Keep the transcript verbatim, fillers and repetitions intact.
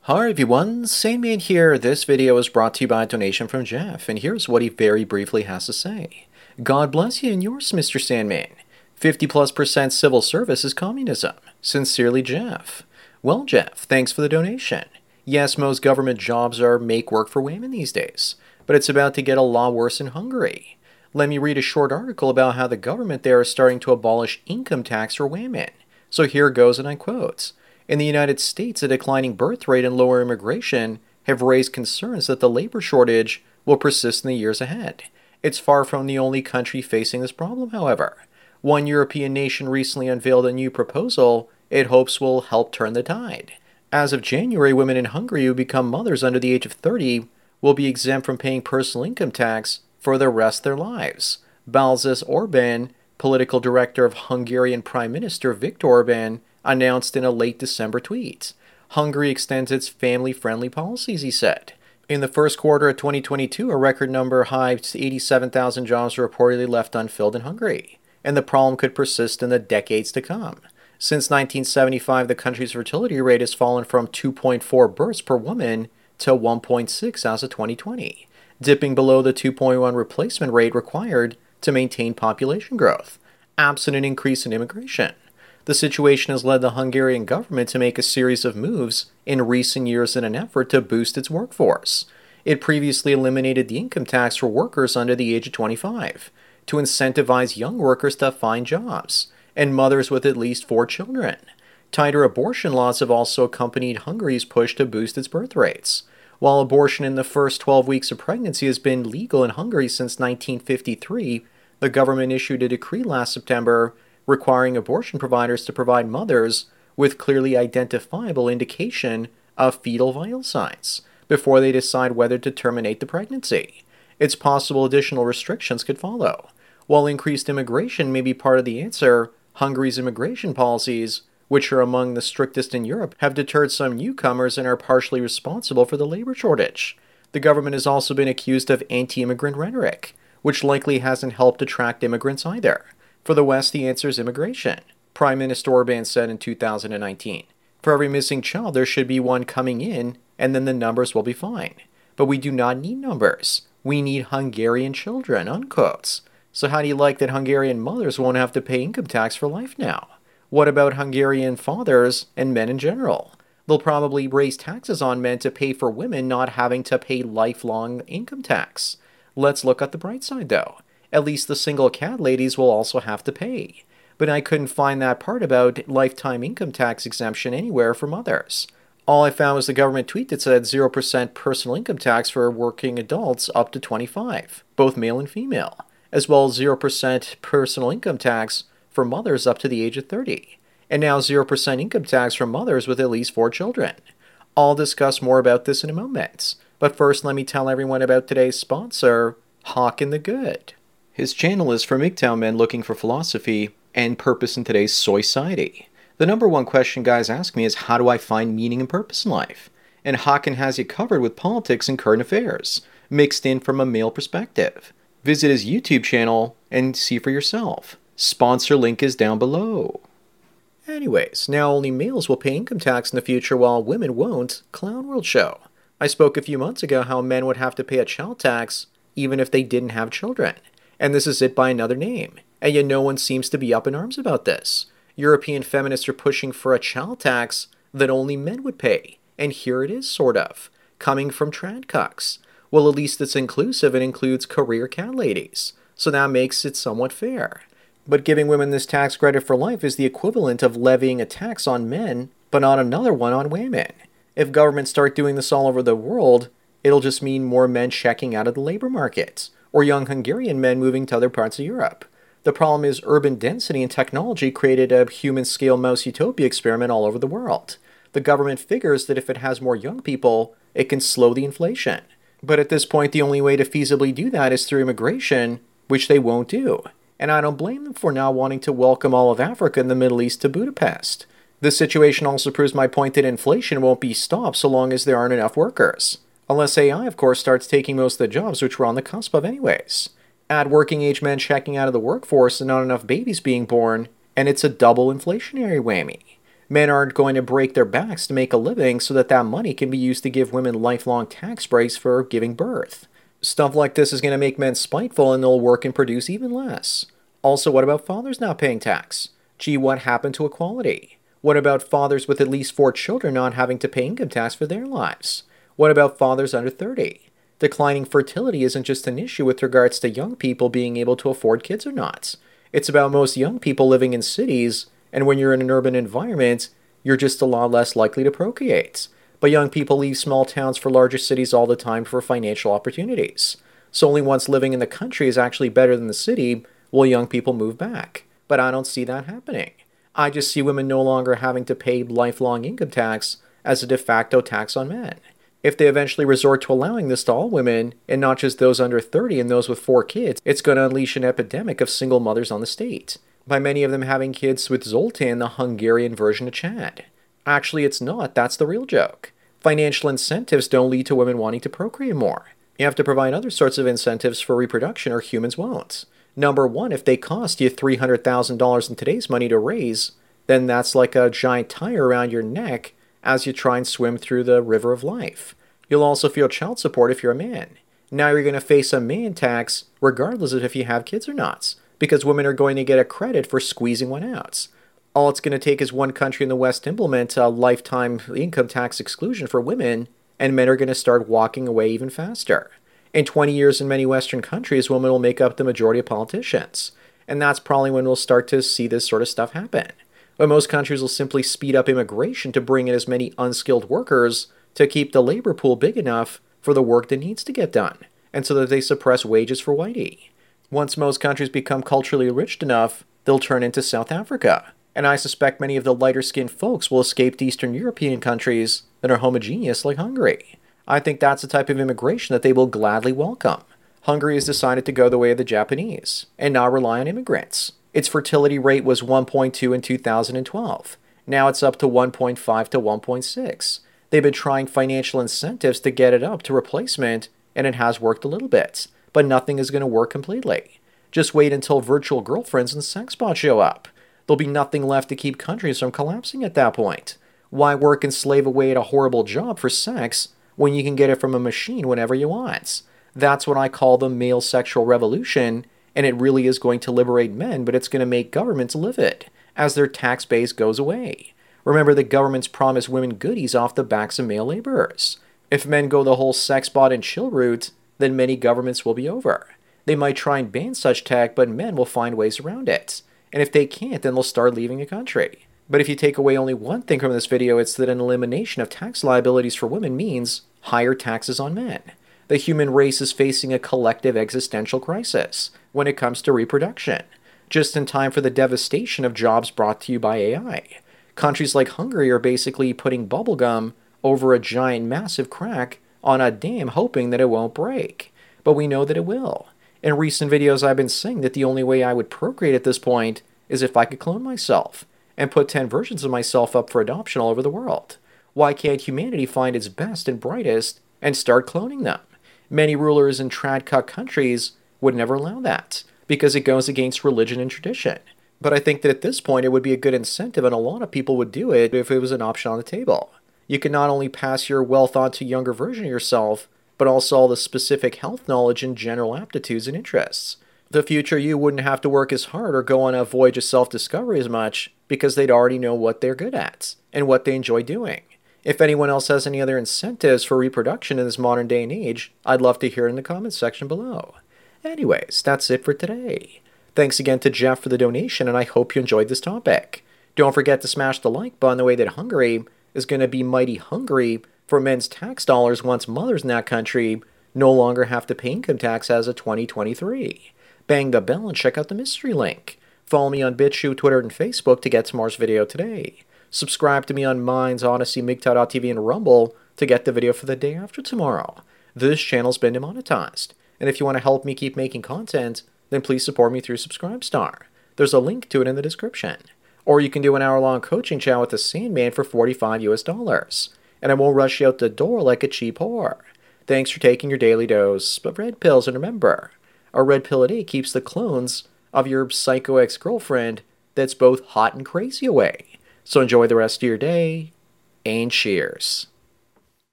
Hi everyone, Sandman here. This video is brought to you by a donation from Jeff, and here's what he very briefly has to say. God bless you and yours, Mister Sandman. fifty plus percent civil service is communism. Sincerely, Jeff. Well, Jeff, thanks for the donation. Yes, most government jobs are make work for women these days, but it's about to get a lot worse in Hungary. Let me read a short article about how the government there is starting to abolish income tax for women. So here goes, and I quote. In the United States, a declining birth rate and lower immigration have raised concerns that the labor shortage will persist in the years ahead. It's far from the only country facing this problem, however. One European nation recently unveiled a new proposal it hopes will help turn the tide. As of January, women in Hungary who become mothers under the age of thirty will be exempt from paying personal income tax for the rest of their lives. Balázs Orbán, political director of Hungarian Prime Minister Viktor Orbán, announced in a late December tweet. Hungary extends its family-friendly policies, he said. In the first quarter of twenty twenty-two, a record number high eighty-seven thousand jobs were reportedly left unfilled in Hungary, and the problem could persist in the decades to come. Since nineteen seventy-five, the country's fertility rate has fallen from two point four births per woman to one point six as of twenty twenty, dipping below the two point one replacement rate required to maintain population growth, absent an increase in immigration. The situation has led the Hungarian government to make a series of moves in recent years in an effort to boost its workforce. It previously eliminated the income tax for workers under the age of twenty-five to incentivize young workers to find jobs, and mothers with at least four children. Tighter abortion laws have also accompanied Hungary's push to boost its birth rates. While abortion in the first twelve weeks of pregnancy has been legal in Hungary since nineteen fifty-three, the government issued a decree last September requiring abortion providers to provide mothers with clearly identifiable indication of fetal vital signs before they decide whether to terminate the pregnancy. It's possible additional restrictions could follow. While increased immigration may be part of the answer, Hungary's immigration policies, which are among the strictest in Europe, have deterred some newcomers and are partially responsible for the labor shortage. The government has also been accused of anti-immigrant rhetoric, which likely hasn't helped attract immigrants either. For the West, the answer is immigration, Prime Minister Orbán said in two thousand nineteen. For every missing child, there should be one coming in, and then the numbers will be fine. But we do not need numbers. We need Hungarian children, unquote. So how do you like that Hungarian mothers won't have to pay income tax for life now? What about Hungarian fathers and men in general? They'll probably raise taxes on men to pay for women not having to pay lifelong income tax. Let's look at the bright side, though. At least the single cat ladies will also have to pay. But I couldn't find that part about lifetime income tax exemption anywhere for mothers. All I found was the government tweet that said zero percent personal income tax for working adults up to twenty-five, both male and female, as well as zero percent personal income tax for mothers up to the age of thirty, and now zero percent income tax for mothers with at least four children. I'll discuss more about this in a moment, but first let me tell everyone about today's sponsor, Hawking the Good. His channel is for M G T O W men looking for philosophy and purpose in today's society. The number one question guys ask me is, how do I find meaning and purpose in life? And Hawking has you covered with politics and current affairs, mixed in from a male perspective. Visit his YouTube channel and see for yourself. Sponsor link is down below. Anyways, now only males will pay income tax in the future while women won't. Clown World Show. I spoke a few months ago how men would have to pay a child tax even if they didn't have children. And this is it by another name. And yet no one seems to be up in arms about this. European feminists are pushing for a child tax that only men would pay. And here it is, sort of, coming from trad cucks. Well, at least it's inclusive and includes career cat ladies. So that makes it somewhat fair. But giving women this tax credit for life is the equivalent of levying a tax on men, but not another one on women. If governments start doing this all over the world, it'll just mean more men checking out of the labor market, or young Hungarian men moving to other parts of Europe. The problem is urban density and technology created a human-scale mouse utopia experiment all over the world. The government figures that if it has more young people, it can slow the inflation. But at this point, the only way to feasibly do that is through immigration, which they won't do. And I don't blame them for now wanting to welcome all of Africa and the Middle East to Budapest. This situation also proves my point that inflation won't be stopped so long as there aren't enough workers. Unless A I, of course, starts taking most of the jobs which we're on the cusp of anyways. Add working age men checking out of the workforce and not enough babies being born, and it's a double inflationary whammy. Men aren't going to break their backs to make a living so that that money can be used to give women lifelong tax breaks for giving birth. Stuff like this is going to make men spiteful and they'll work and produce even less. Also, what about fathers not paying tax? Gee, what happened to equality? What about fathers with at least four children not having to pay income tax for their lives? What about fathers under thirty? Declining fertility isn't just an issue with regards to young people being able to afford kids or not. It's about most young people living in cities, and when you're in an urban environment, you're just a lot less likely to procreate. But young people leave small towns for larger cities all the time for financial opportunities. So only once living in the country is actually better than the city will young people move back. But I don't see that happening. I just see women no longer having to pay lifelong income tax as a de facto tax on men. If they eventually resort to allowing this to all women, and not just those under thirty and those with four kids, it's going to unleash an epidemic of single mothers on the state, by many of them having kids with Zoltan, the Hungarian version of Chad. Actually, it's not. That's the real joke. Financial incentives don't lead to women wanting to procreate more. You have to provide other sorts of incentives for reproduction or humans won't. Number one, if they cost you three hundred thousand dollars in today's money to raise, then that's like a giant tire around your neck as you try and swim through the river of life. You'll also feel child support if you're a man. Now you're going to face a man tax regardless of if you have kids or not, because women are going to get a credit for squeezing one out. All it's going to take is one country in the West to implement a lifetime income tax exclusion for women, and men are going to start walking away even faster. In twenty years in many Western countries, women will make up the majority of politicians, and that's probably when we'll start to see this sort of stuff happen. But most countries will simply speed up immigration to bring in as many unskilled workers to keep the labor pool big enough for the work that needs to get done, and so that they suppress wages for whitey. Once most countries become culturally enriched enough, they'll turn into South Africa, and I suspect many of the lighter-skinned folks will escape to Eastern European countries that are homogeneous like Hungary. I think that's the type of immigration that they will gladly welcome. Hungary has decided to go the way of the Japanese, and not rely on immigrants. Its fertility rate was one point two in two thousand twelve. Now it's up to one point five to one point six. They've been trying financial incentives to get it up to replacement, and it has worked a little bit, but nothing is going to work completely. Just wait until virtual girlfriends and sex bots show up. There'll be nothing left to keep countries from collapsing at that point. Why work and slave away at a horrible job for sex when you can get it from a machine whenever you want? That's what I call the male sexual revolution, and it really is going to liberate men, but it's going to make governments livid as their tax base goes away. Remember, the governments promise women goodies off the backs of male laborers. If men go the whole sex bot and chill route, then many governments will be over. They might try and ban such tech, but men will find ways around it. And if they can't, then they'll start leaving the country. But if you take away only one thing from this video, it's that an elimination of tax liabilities for women means higher taxes on men. The human race is facing a collective existential crisis when it comes to reproduction, just in time for the devastation of jobs brought to you by A I. Countries like Hungary are basically putting bubblegum over a giant massive crack on a dam hoping that it won't break. But we know that it will. In recent videos I've been saying that the only way I would procreate at this point is if I could clone myself and put ten versions of myself up for adoption all over the world. Why can't humanity find its best and brightest and start cloning them? Many rulers in trad-cuck countries would never allow that because it goes against religion and tradition. But I think that at this point it would be a good incentive, and a lot of people would do it if it was an option on the table. You can not only pass your wealth on to a younger version of yourself, but also all the specific health knowledge and general aptitudes and interests. The future you wouldn't have to work as hard or go on a voyage of self-discovery as much because they'd already know what they're good at and what they enjoy doing. If anyone else has any other incentives for reproduction in this modern day and age, I'd love to hear it in the comments section below. Anyways, that's it for today. Thanks again to Jeff for the donation, and I hope you enjoyed this topic. Don't forget to smash the like button the way that Hungary is going to be mighty hungry for men's tax dollars once mothers in that country no longer have to pay income tax as of twenty twenty-three. Bang the bell and check out the mystery link. Follow me on BitChute, Twitter, and Facebook to get tomorrow's video today. Subscribe to me on Minds, Odyssey, MGTOW dot T V, and Rumble to get the video for the day after tomorrow. This channel's been demonetized, and if you want to help me keep making content, then please support me through Subscribestar. There's a link to it in the description. Or you can do an hour-long coaching chat with the Sandman for forty-five U S dollars, and I won't rush you out the door like a cheap whore. Thanks for taking your daily dose of red pills, and remember, a red pill a day keeps the clones of your psycho ex-girlfriend that's both hot and crazy away. So enjoy the rest of your day, and cheers.